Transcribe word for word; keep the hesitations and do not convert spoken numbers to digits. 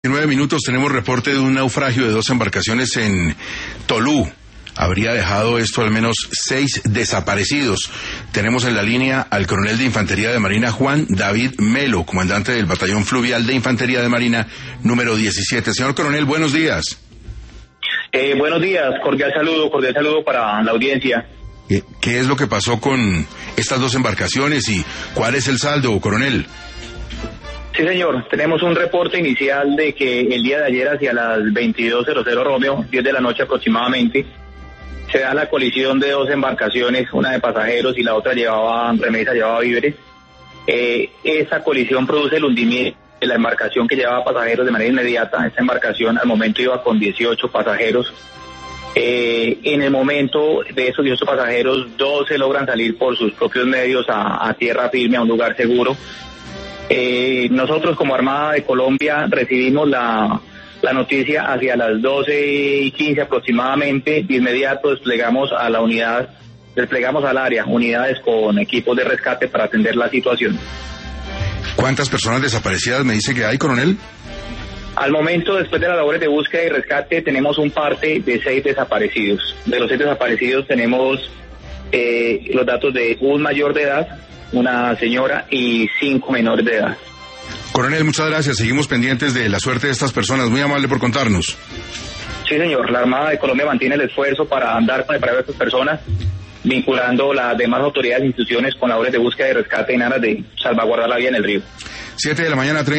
Nueve minutos, tenemos reporte de un naufragio de dos embarcaciones en Tolú. Habría dejado esto al menos seis desaparecidos. Tenemos en la línea al coronel de Infantería de Marina Juan David Melo, comandante del Batallón Fluvial de Infantería de Marina número diecisiete. Señor coronel, buenos días. Eh, buenos días, cordial saludo, cordial saludo para la audiencia. ¿Qué es lo que pasó con estas dos embarcaciones y cuál es el saldo, coronel? Sí, señor, tenemos un reporte inicial de que el día de ayer hacia las veintidós cero cero Romeo, diez de la noche aproximadamente, se da la colisión de dos embarcaciones, una de pasajeros y la otra llevaba remesa, llevaba víveres. Eh, esa colisión produce el hundimiento de la embarcación que llevaba pasajeros de manera inmediata. Esta embarcación al momento iba con dieciocho pasajeros. Eh, en el momento de esos dieciocho pasajeros, doce logran salir por sus propios medios a, a tierra firme, a un lugar seguro. Eh, nosotros como Armada de Colombia recibimos la, la noticia hacia las doce y quince aproximadamente. De inmediato desplegamos a la unidad, desplegamos al área, unidades con equipos de rescate para atender la situación. ¿Cuántas personas desaparecidas me dice que hay, coronel? Al momento, después de las labores de búsqueda y rescate, tenemos un parte de seis desaparecidos. De los seis desaparecidos tenemos eh, los datos de un mayor de edad, una señora y cinco menores de edad. Coronel, muchas gracias. Seguimos pendientes de la suerte de estas personas. Muy amable por contarnos. Sí, señor. La Armada de Colombia mantiene el esfuerzo para andar con el paradero de estas personas, vinculando las demás autoridades e instituciones con labores de búsqueda y rescate en aras de salvaguardar la vida en el río. Siete de la mañana, treinta